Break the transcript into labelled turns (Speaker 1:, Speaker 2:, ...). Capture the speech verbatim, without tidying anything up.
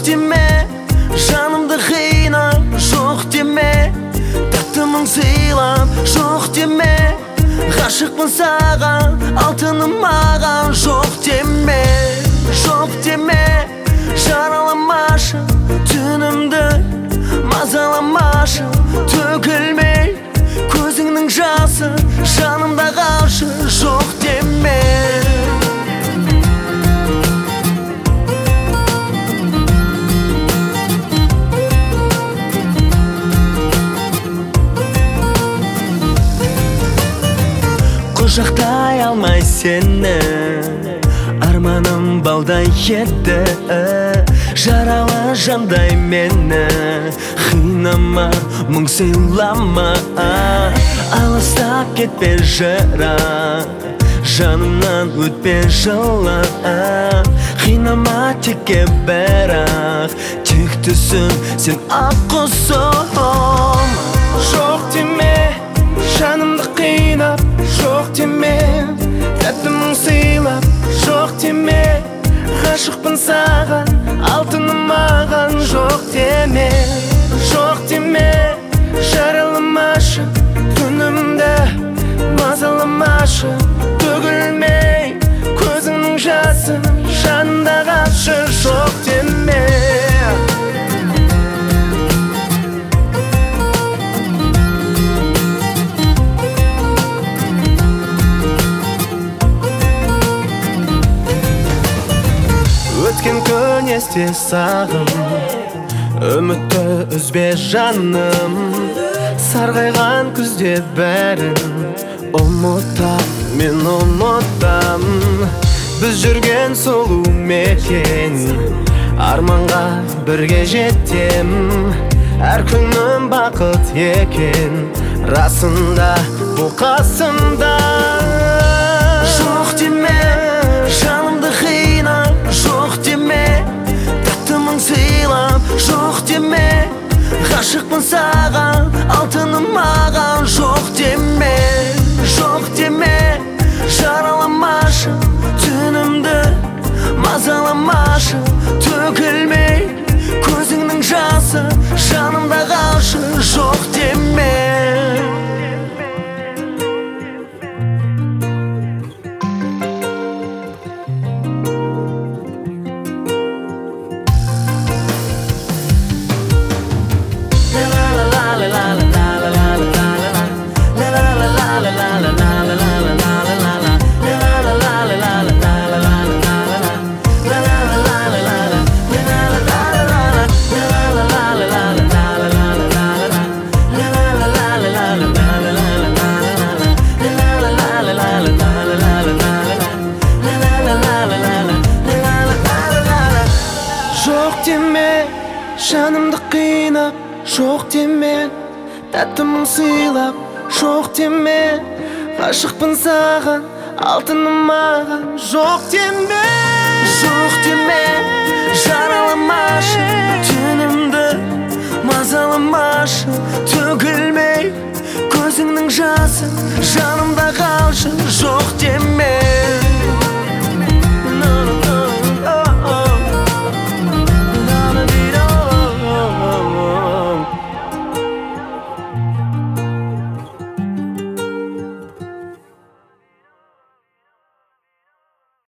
Speaker 1: деме, жанымды қина, жоқ деме, тәтті мұң сыйлап, жоқ деме, ғашықпын саған, алтыным маған, жоқ деме, жоқ деме, жараламашы түнімді, мазаламашы төгілмей, көзіңнің жасы жанымда қалшы, жоқ деме. Құшақтай алмай сені, арманым балдай еді, жаралы жандай мені, қинама, мұң сыйлама, алыстап кетпе жырақ, жанымнан өтпе жылы, қинама текке бірақ, тек түсін сен ақ құсым.
Speaker 2: Жоқ деме, жанымды қинап, жоқ деме, тәтті мұң сыйлап, жоқ деме, ғашықпын саған, алтыным маған, жоқ деме, жоқ деме, жараламашы түнімді, мазаламашы төгілмей, көзіңнің жасы жанымда қалшы, жоқ деме. Өткен күн есте сағым, үмітті үзбе жаным, сарғайған күзде бәрін ұмытам, мен ұмытам. Біз жүрген сұлу мекен, арманға бірге жетем, әр күнім бақыт екен, расында бұл қасымда.
Speaker 1: Жоқ деме, жанымды қина, жоқ деме, тәтті мұң сыйлап, жоқ деме, ғашықпын саған, алтыным маған, жоқ деме, жоқ деме, жараламашы түнімді, мазаламашы төгілмей, көзіңнің жасы жанымда қалшы, жоқ деме.
Speaker 2: Жоқ деме, жанымды қинап, жоқ деме, тәтті мұң сыйлап, жоқ деме, ғашықпын саған, алтыным маған, жоқ деме.
Speaker 1: Жоқ деме, жараламашы түнімді, мазаламашы төгілмей, көзіңнің жасы жанымда қалшы, жоқ деме.